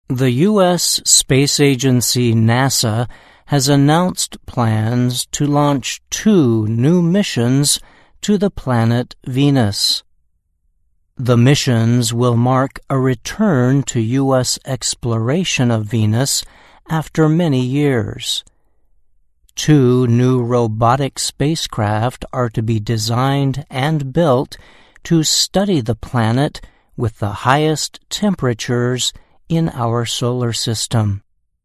The U.S. Space Agency NASA has announced plans to launch 2 new missions to the planet Venus. The missions will mark a return to U.S. exploration of Venus after many years. 2 new robotic spacecraft are to be designed and built to study the planet with the highest temperatures in our solar system.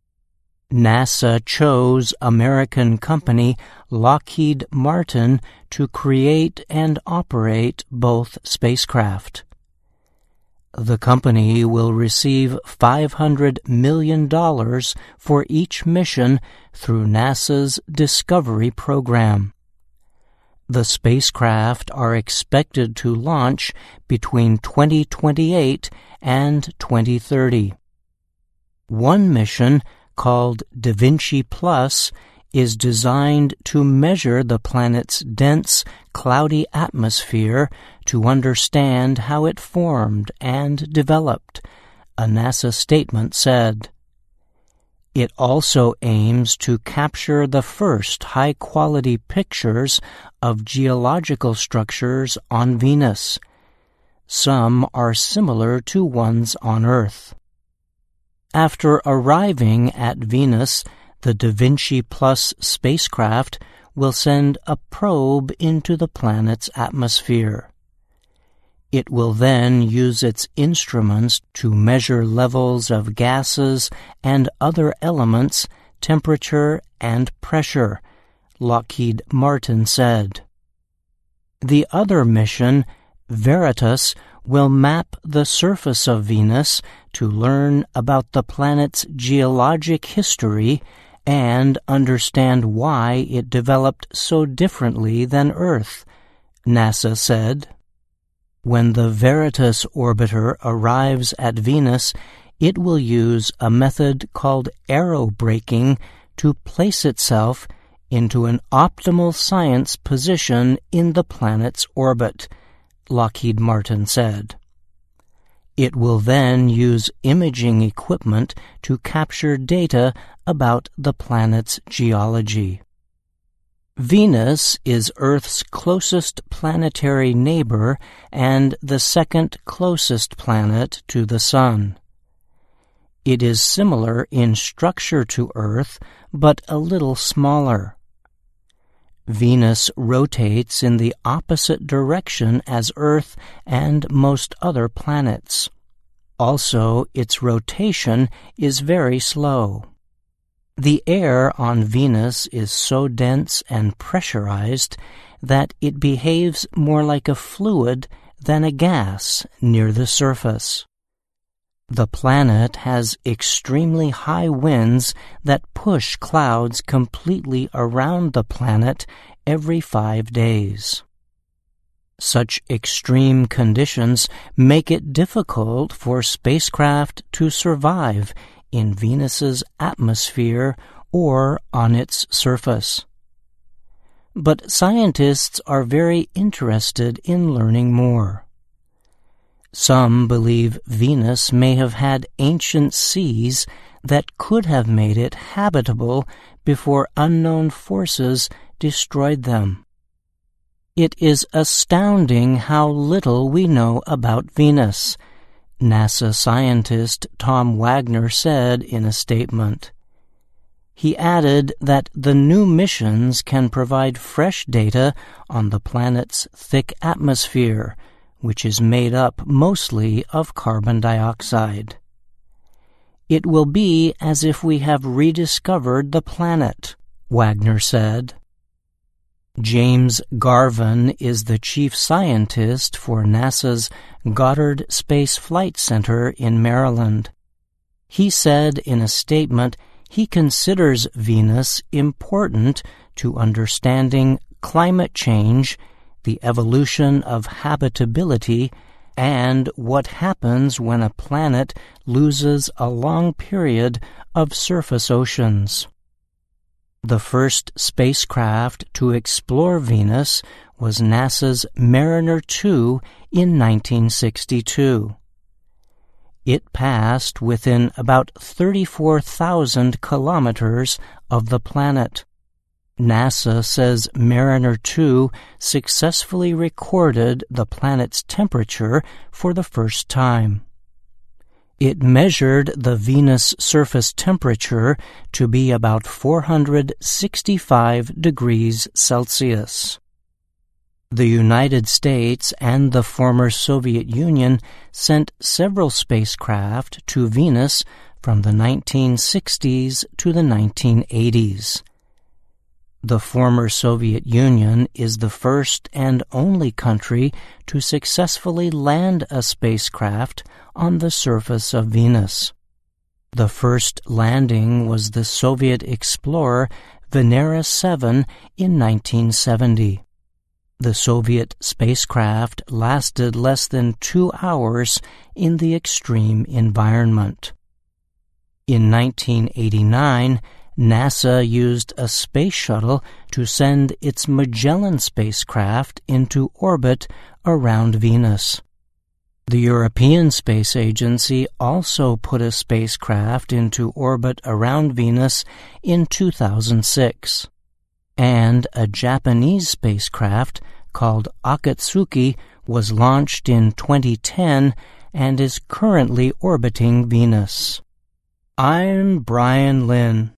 NASA chose American company Lockheed Martin to create and operate both spacecraft. The company will receive $500 million for each mission through NASA's Discovery program. The spacecraft are expected to launch between 2028 and 2030. One mission, called Da Vinci Plus, is designed to measure the planet's dense, cloudy atmosphere to understand how it formed and developed, a NASA statement said. It also aims to capture the first high-quality pictures of geological structures on Venus. Some are similar to ones on Earth. After arriving at Venus, the Da Vinci Plus spacecraft will send a probe into the planet's atmosphere. It will then use its instruments to measure levels of gases and other elements, temperature, and pressure, Lockheed Martin said. The other mission, Veritas, will map the surface of Venus to learn about the planet's geologic history and understand why it developed so differently than Earth, NASA said. When the Veritas orbiter arrives at Venus, it will use a method called aerobraking to place itself into an optimal science position in the planet's orbit, Lockheed Martin said. It will then use imaging equipment to capture data about the planet's geology. Venus is Earth's closest planetary neighbor and the second closest planet to the Sun. It is similar in structure to Earth, but a little smaller. Venus rotates in the opposite direction as Earth and most other planets. Also, its rotation is very slow. The air on Venus is so dense and pressurized that it behaves more like a fluid than a gas near the surface. The planet has extremely high winds that push clouds completely around the planet every 5 days. Such extreme conditions make it difficult for spacecraft to survive in Venus's atmosphere or on its surface. But scientists are very interested in learning more. Some believe Venus may have had ancient seas that could have made it habitable before unknown forces destroyed them. It is astounding how little we know about Venus, NASA scientist Tom Wagner said in a statement. He added that the new missions can provide fresh data on the planet's thick atmosphere, which is made up mostly of carbon dioxide. It will be as if we have rediscovered the planet, Wagner said. James Garvin is the chief scientist for NASA's Goddard Space Flight Center in Maryland. He said in a statement he considers Venus important to understanding climate change, the evolution of habitability, and what happens when a planet loses a long period of surface oceans. The first spacecraft to explore Venus was NASA's Mariner 2 in 1962. It passed within about 34,000 kilometers of the planet. NASA says Mariner 2 successfully recorded the planet's temperature for the first time. It measured the Venus surface temperature to be about 465 degrees Celsius. The United States and the former Soviet Union sent several spacecraft to Venus from the 1960s to the 1980s. The former Soviet Union is the first and only country to successfully land a spacecraft on the surface of Venus. The first landing was the Soviet explorer Venera 7 in 1970. The Soviet spacecraft lasted less than 2 hours in the extreme environment. In 1989, NASA used a space shuttle to send its Magellan spacecraft into orbit around Venus. The European Space Agency also put a spacecraft into orbit around Venus in 2006. And a Japanese spacecraft called Akatsuki was launched in 2010 and is currently orbiting Venus. I'm Brian Lynn.